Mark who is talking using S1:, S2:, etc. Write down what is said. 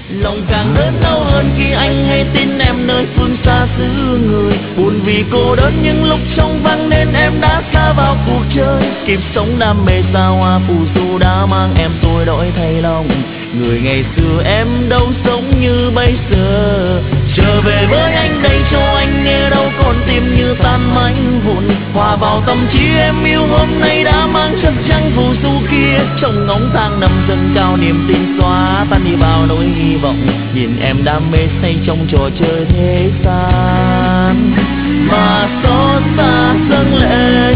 S1: Lòng càng đớn đau hơn khi anh nghe tin em nơi phương xa xứ người. Buồn vì cô đơn nhưng lúc trong vắng nên em đã xa vào cuộc chơi. Kịp sống đam mê xa hoa phù du đã mang em tôi đổi thay lòng. Người ngày xưa em đâu sống như bây giờ. Trở về với anh đây cho anh nghe đâu còn tim như tan mảnh vụn. Hòa vào tâm trí em yêu hôm nay đã mang chất trắng phù du kia. Trong ngóng tháng năm dâng cao niềm tin xóa tan đi bao nỗi hy vọng. Nhìn em đam mê say trong trò chơi thế gian mà xót xa dâng lên.